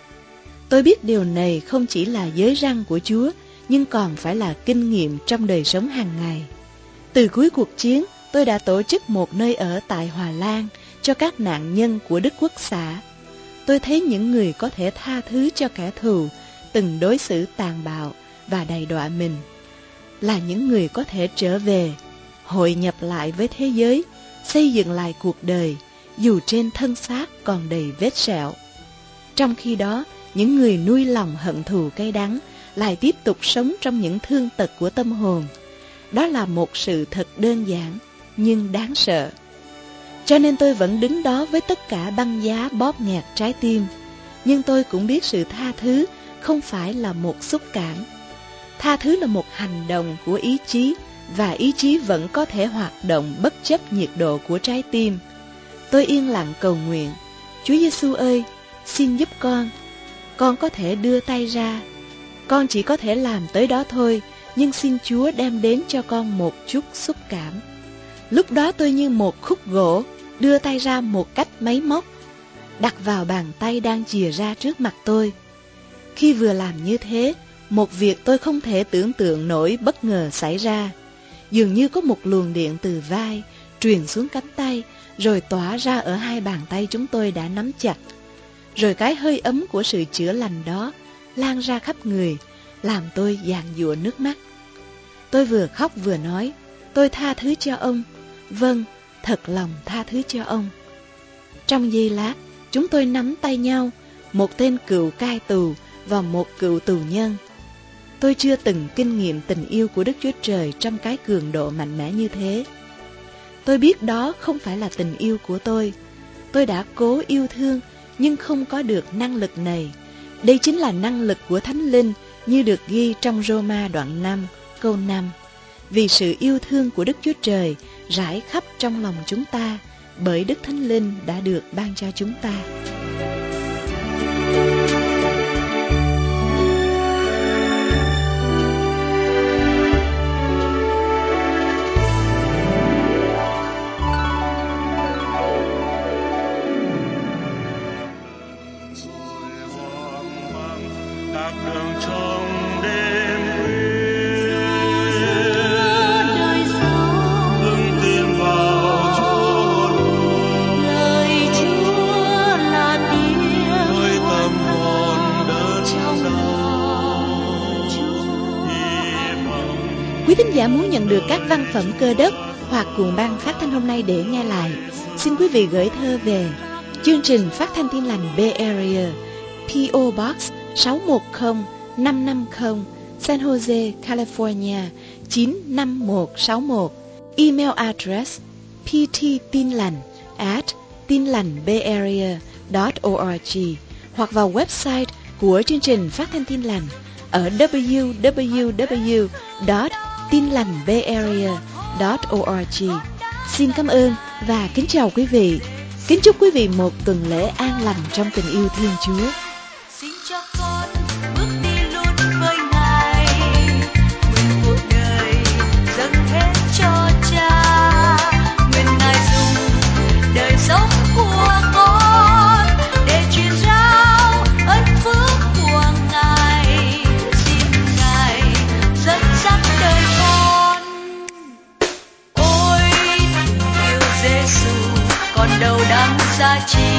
Tôi biết điều này không chỉ là giới răn của Chúa, nhưng còn phải là kinh nghiệm trong đời sống hàng ngày. Từ cuối cuộc chiến, tôi đã tổ chức một nơi ở tại Hòa Lan cho các nạn nhân của Đức Quốc xã. Tôi thấy những người có thể tha thứ cho kẻ thù từng đối xử tàn bạo và đầy đọa mình là những người có thể trở về, hội nhập lại với thế giới, xây dựng lại cuộc đời dù trên thân xác còn đầy vết sẹo. Trong khi đó, những người nuôi lòng hận thù cay đắng lại tiếp tục sống trong những thương tật của tâm hồn. Đó là một sự thật đơn giản nhưng đáng sợ. Cho nên tôi vẫn đứng đó với tất cả băng giá bóp nghẹt trái tim. Nhưng tôi cũng biết sự tha thứ không phải là một xúc cảm. Tha thứ là một hành động của ý chí, và ý chí vẫn có thể hoạt động bất chấp nhiệt độ của trái tim. Tôi yên lặng cầu nguyện, Chúa Giêsu ơi, xin giúp con có thể đưa tay ra. Con chỉ có thể làm tới đó thôi, nhưng xin Chúa đem đến cho con một chút xúc cảm. Lúc đó tôi như một khúc gỗ, đưa tay ra một cách máy móc, đặt vào bàn tay đang chìa ra trước mặt tôi. Khi vừa làm như thế, một việc tôi không thể tưởng tượng nổi bất ngờ xảy ra. Dường như có một luồng điện từ vai truyền xuống cánh tay, rồi tỏa ra ở hai bàn tay chúng tôi đã nắm chặt. Rồi cái hơi ấm của sự chữa lành đó lan ra khắp người, làm tôi giàn giụa nước mắt. Tôi vừa khóc vừa nói, tôi tha thứ cho ông. Vâng, thật lòng tha thứ cho ông. Trong giây lát, chúng tôi nắm tay nhau, một tên cựu cai tù và một cựu tù nhân. Tôi chưa từng kinh nghiệm tình yêu của Đức Chúa Trời trong cái cường độ mạnh mẽ như thế. Tôi biết đó không phải là tình yêu của tôi. Tôi đã cố yêu thương nhưng không có được năng lực này. Đây chính là năng lực của Thánh Linh như được ghi trong Roma đoạn 5, câu 5. Vì sự yêu thương của Đức Chúa Trời rải khắp trong lòng chúng ta bởi Đức Thánh Linh đã được ban cho chúng ta. Quý thính giả muốn nhận được các văn phẩm Cơ Đốc hoặc cuộn băng phát thanh hôm nay để nghe lại, xin quý vị gửi thơ về chương trình Phát thanh Tin lành Bay Area, P.O. Box 610550, San Jose, California 95161. Email address pttinlành@tinlành.bayarea.org, hoặc vào website của chương trình Phát thanh Tin lành ở www.tinlành.bayarea.org. Xin cảm ơn và kính chào quý vị. Kính chúc quý vị một tuần lễ an lành trong tình yêu thương Chúa. Xin cho con bước đi luôn với Ngài, nguyện cuộc đời dâng hết cho Cha, nguyện Ngài dùng đời sống của con để truyền rao ơn phước của Ngài. Xin Ngài dẫn dắt đời con. Ôi tình yêu Giêsu còn đâu đáng giá trị.